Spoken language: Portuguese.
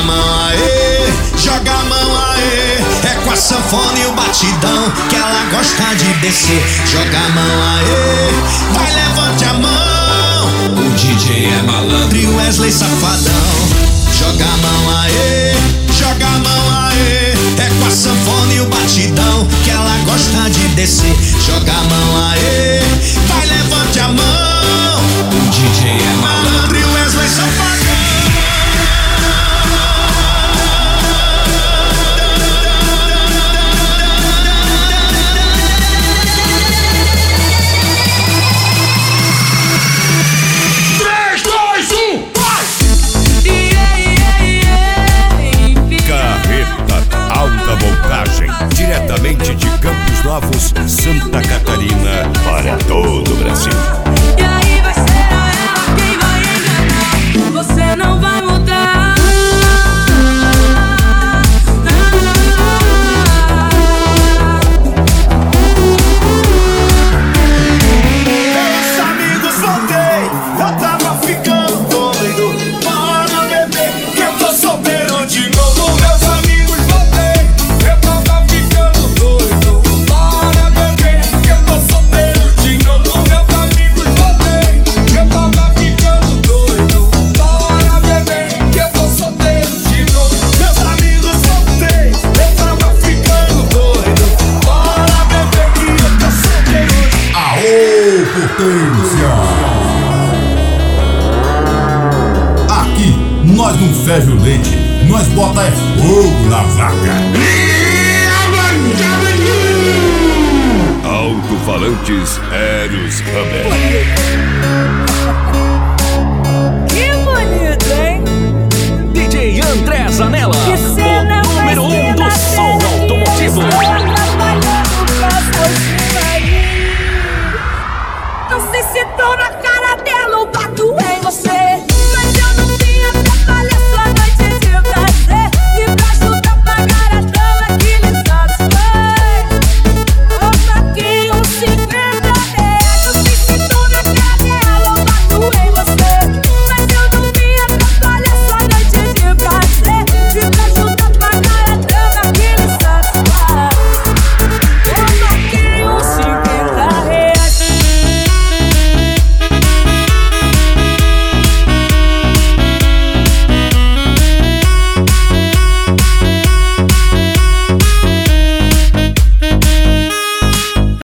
mão aê, joga a mão aê. É com a sanfona e o batidão que ela gosta de descer. Joga a mão aê, vai levante a mão. O DJ é malandro e o Wesley safadão. Joga a mão aê, joga a mão aê. É com a sanfona e o batidão que ela gosta de descer. Joga a mão aê, vai levante a mão. O DJ é malandro e o Wesley safadão. Diretamente de Campos Novos, Santa Catarina, para todo o Brasil. E aí vai ser ela quem vai enganar. Você não vai mudar. Meus amigos, voltei. Eu tava ficando doido. Bora beber, que eu tô solteiro de novo. Meus amigos, voltei. Eu tava ficando doido. Bora beber, que eu tô solteiro de novo. Meus amigos, voltei. Eu tava ficando doido. Bora beber, que eu tô solteiro de novo. Meus amigos, voltei. Eu tava ficando doido. Bora beber, que eu tô solteiro. Aô, potência! Aqui, nós não ferve o leite, nós bota é fogo na vaca. Alto-falantes Eros Hammer.